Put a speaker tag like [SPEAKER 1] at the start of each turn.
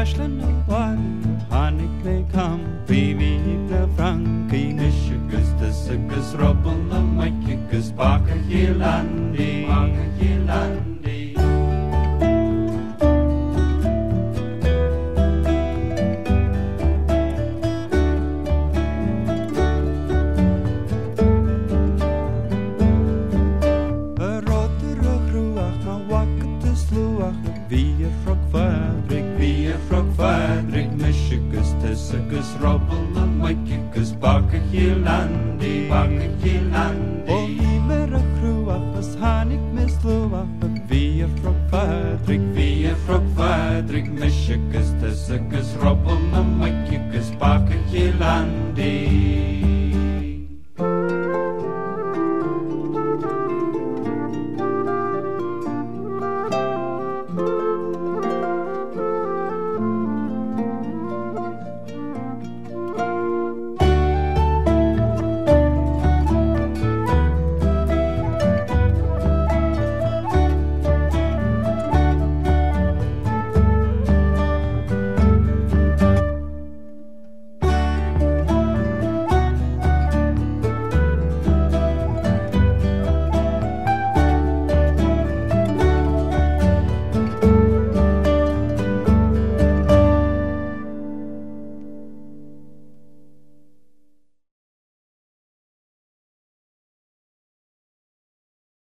[SPEAKER 1] Ashland no one, Hanik ne kam, Vivi na Frankie, Michigas, the Sigas, Robble, the Mikigas, Baka Hilandi, Baka Hilandi. Sigus Robble na Mikigas Baka Hilandi Baka Hilandi O imer a cruach as hanig misluach Via frog Fadrig Michigas Sigus Robble na Mikigas Baka Hilandi